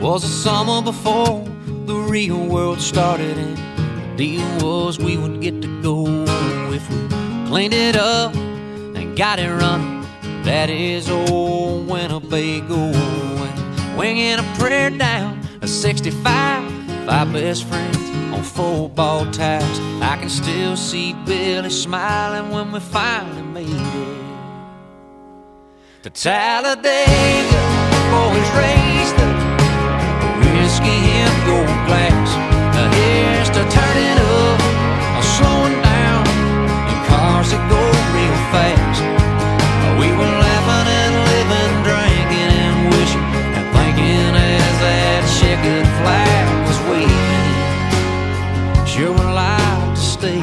'Twas the summer before the real world started, and the deal was we would get to go if we cleaned it up and got it running. That is old Winnebago, and winging a prayer down a 65, 5 best friends on 4-ball tires. I can still see Billy smiling when we finally made it to Talladega. Boys raised the whiskey in gold glass. Here's to turning up or slowing down in cars that go real fast. We were laughing and living, drinking and wishing and thinking as that checkered flag was waving. Sure would like to stay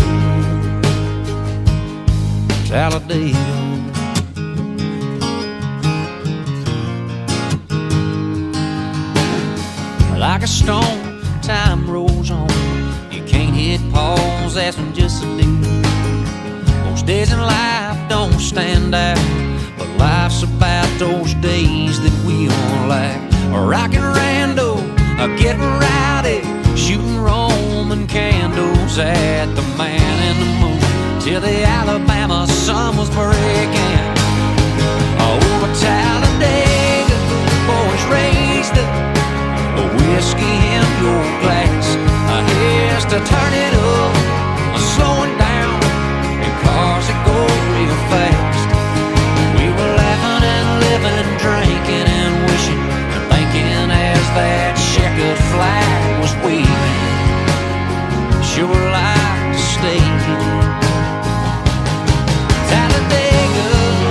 in Talladega. Like a stone, time rolls on. You can't hit pause, that's when just a do. Most days in life don't stand out, but life's about those days that we all like. Rockin' rando, getting rowdy, shooting Roman candles at the man in the moon, till the Alabama sun was breaking. Over Talladega, boys raised up a whiskey in your glass. Here's to turn it up, slowing down in cars that go real fast. We were laughing and living, drinking and wishing and thinking as that checkered flag was waving. Sure would like to stay Talladega.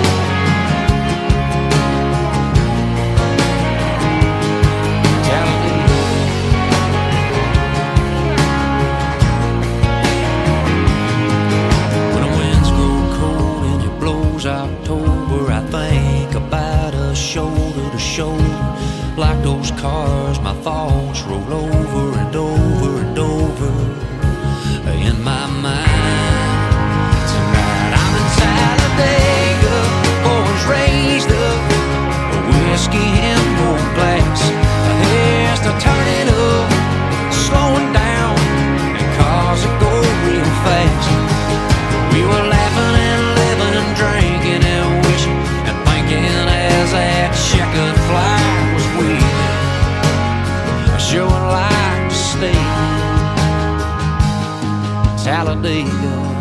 October, I think about us shoulder to shoulder. Like those cars, my thoughts roll over and over and over in my mind. Tonight I'm in Talladega, boys raised up a whiskey in gold glass. Here's to turn it up, slowing down in cars that go real fast. We were laughing and living, drinking and wishing and thinking as that checkered flag was waving. I sure would like to stay Talladega.